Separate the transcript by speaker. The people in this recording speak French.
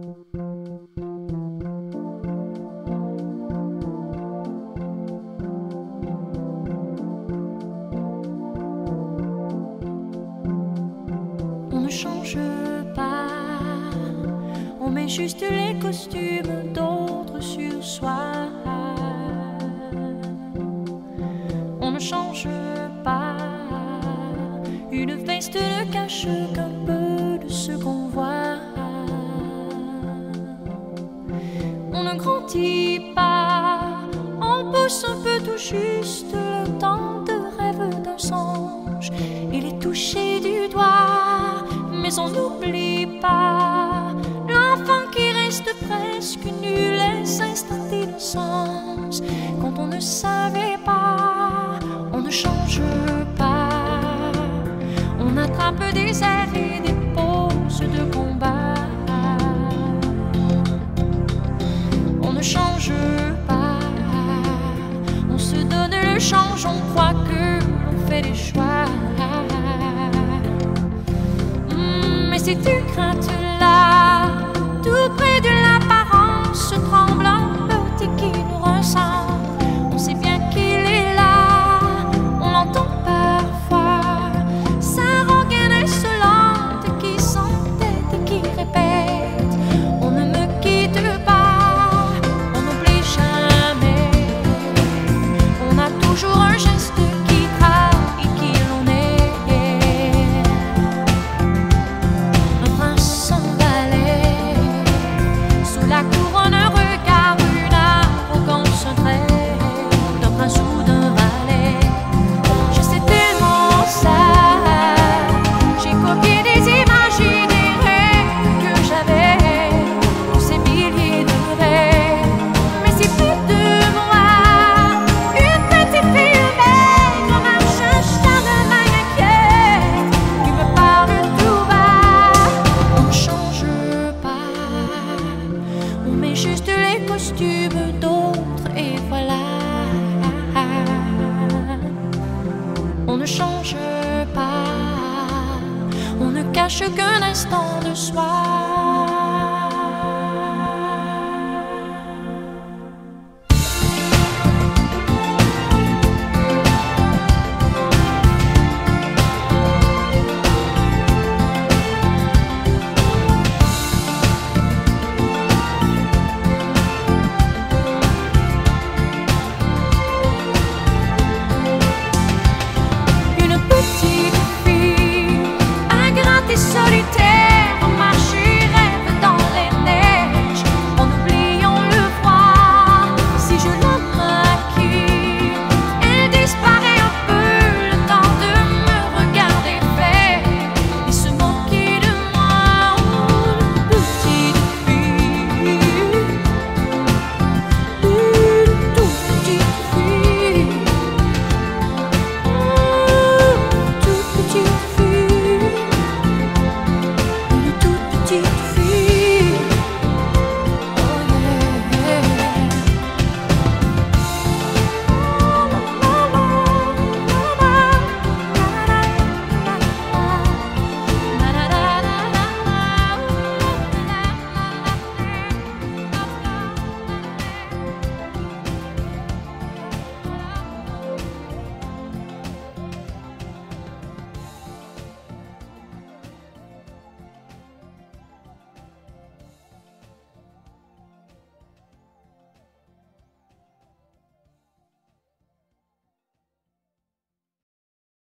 Speaker 1: On ne change pas, on met juste les costumes d'autres sur soi. On ne change pas, une veste ne cache qu'un peu de ce qu'on voit. On ne grandit pas, on pousse un peu tout juste le temps de rêve d'un songe. Il est touché du doigt, mais on n'oublie pas l'enfant qui reste presque nu, les instants d'innocence. Quand on ne savait pas, on ne change pas. On attrape des airs et des poses de combat. On ne change pas, on se donne le change, on croit que l'on fait des choix. Mais ces deux craintes-là, tout près de l'apparence tremblante qui nous ressemble, on sait bien qu'il est là, on l'entend parfois, sa rengaine insolente qui s'entête et qui répète: on ne me quitte pas, on n'oublie jamais, on a toujours un geste qui trahit qui l'on est. Un prince sans valet, sous la couronne, un regard, une arrogance, un trait d'un prince ou d'un valet. Je sais tellement ça, j'ai copié des images et des rêves que j'avais, tous ces milliers de rêves. Mais c'est plus de moi, une petite fille humaine, en marche un charlemagne inquiète, qui me parle tout bas. On ne change pas, on met juste les costumes d'autres et voilà. On ne change pas, on ne cache qu'un instant de soi. Une petite fille, ingrate et solitaire, marche et rêve dans les neiges, en oubliant le froid. Si je la maquille, elle disparaît un peu, le temps de me regarder faire et se moquer de moi. Une petite fille, une toute petite fille. Toute petite fille, une toute petite